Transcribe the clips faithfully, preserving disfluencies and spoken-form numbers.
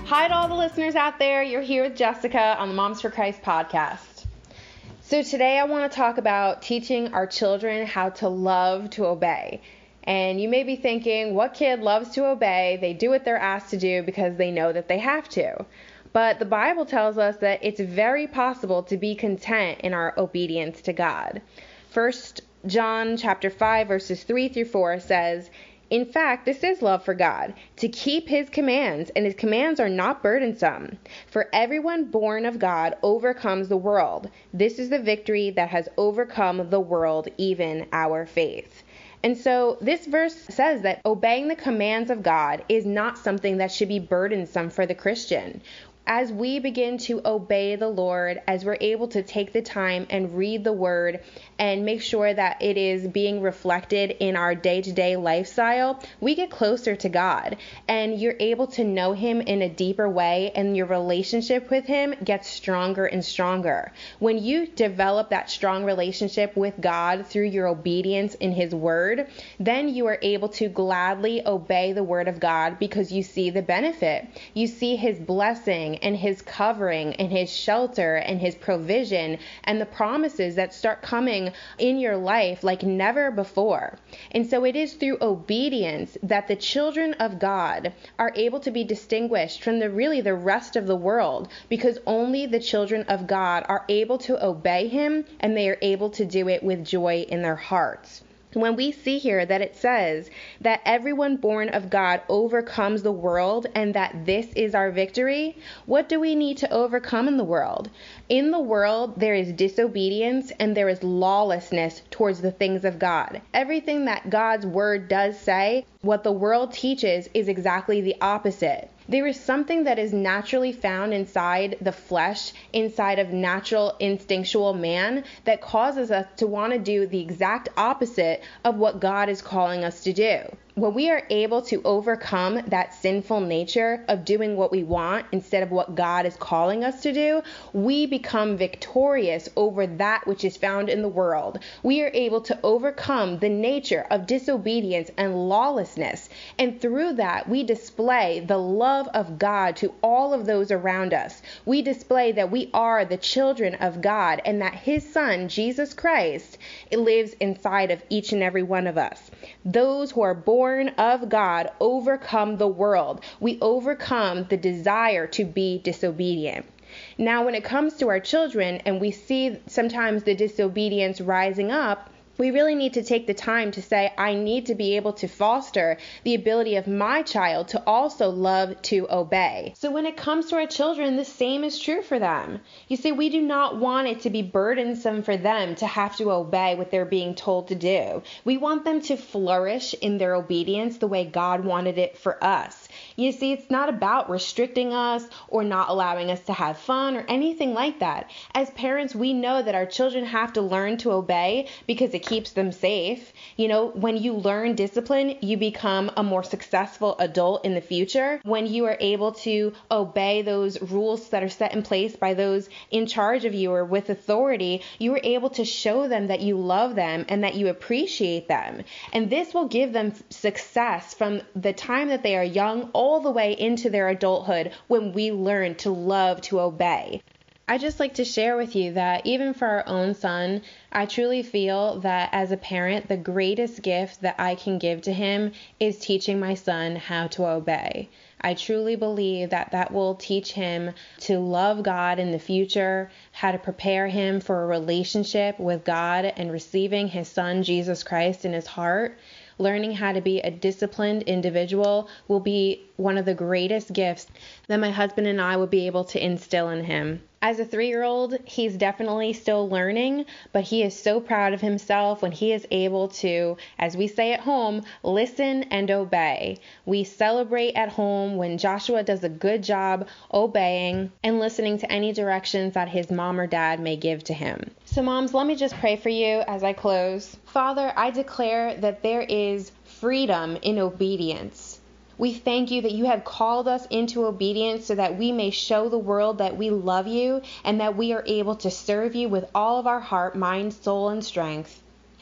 Hi to all the listeners out there. You're here with Jessica on the Moms for Christ podcast. So today I want to talk about teaching our children how to love to obey. And you may be thinking, what kid loves to obey? They do what they're asked to do because they know that they have to. But the Bible tells us that it's very possible to be content in our obedience to God. First John chapter five verses three through four says, "In fact, this is love for God, to keep his commands, and his commands are not burdensome. For everyone born of God overcomes the world. This is the victory that has overcome the world, even our faith." And so this verse says that obeying the commands of God is not something that should be burdensome for the Christian. As we begin to obey the Lord, as we're able to take the time and read the word and make sure that it is being reflected in our day-to-day lifestyle, we get closer to God and you're able to know him in a deeper way, and your relationship with him gets stronger and stronger. When you develop that strong relationship with God through your obedience in his word, then you are able to gladly obey the word of God because you see the benefit. You see his blessing and his covering and his shelter and his provision and the promises that start coming in your life like never before. And so it is through obedience that the children of God are able to be distinguished from the really the rest of the world, because only the children of God are able to obey him, and they are able to do it with joy in their hearts. When we see here that it says that everyone born of God overcomes the world and that this is our victory, what do we need to overcome in the world? In the world, there is disobedience and there is lawlessness towards the things of God. Everything that God's word does say, what the world teaches is exactly the opposite. There is something that is naturally found inside the flesh, inside of natural instinctual man, that causes us to want to do the exact opposite of what God is calling us to do. When we are able to overcome that sinful nature of doing what we want instead of what God is calling us to do, we become victorious over that which is found in the world. We are able to overcome the nature of disobedience and lawlessness. And through that, we display the love of God to all of those around us. We display that we are the children of God and that his son, Jesus Christ, lives inside of each and every one of us. Those who are born of God overcome the world. We overcome the desire to be disobedient. Now, when it comes to our children and we see sometimes the disobedience rising up, we really need to take the time to say, I need to be able to foster the ability of my child to also love to obey. So when it comes to our children, the same is true for them. You see, we do not want it to be burdensome for them to have to obey what they're being told to do. We want them to flourish in their obedience the way God wanted it for us. You see, it's not about restricting us or not allowing us to have fun or anything like that. As parents, we know that our children have to learn to obey because it keeps them safe. You know, when you learn discipline, you become a more successful adult in the future. When you are able to obey those rules that are set in place by those in charge of you or with authority, you are able to show them that you love them and that you appreciate them. And this will give them success from the time that they are young all the way into their adulthood when we learn to love to obey. I just like to share with you that even for our own son, I truly feel that as a parent, the greatest gift that I can give to him is teaching my son how to obey. I truly believe that that will teach him to love God in the future, how to prepare him for a relationship with God and receiving his son, Jesus Christ, in his heart. Learning how to be a disciplined individual will be one of the greatest gifts that my husband and I will be able to instill in him. As a three-year-old, he's definitely still learning, but he is so proud of himself when he is able to, as we say at home, listen and obey. We celebrate at home when Joshua does a good job obeying and listening to any directions that his mom or dad may give to him. So moms, let me just pray for you as I close. Father, I declare that there is freedom in obedience. We thank you that you have called us into obedience so that we may show the world that we love you and that we are able to serve you with all of our heart, mind, soul, and strength.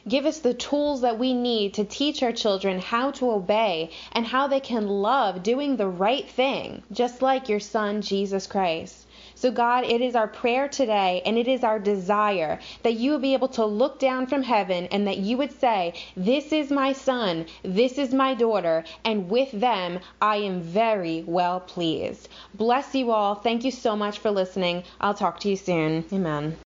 Give us the tools that we need to teach our children how to obey and how they can love doing the right thing, just like your Son, Jesus Christ. So God, it is our prayer today, and it is our desire that you would be able to look down from heaven and that you would say, this is my son, this is my daughter, and with them I am very well pleased. Bless you all. Thank you so much for listening. I'll talk to you soon. Amen.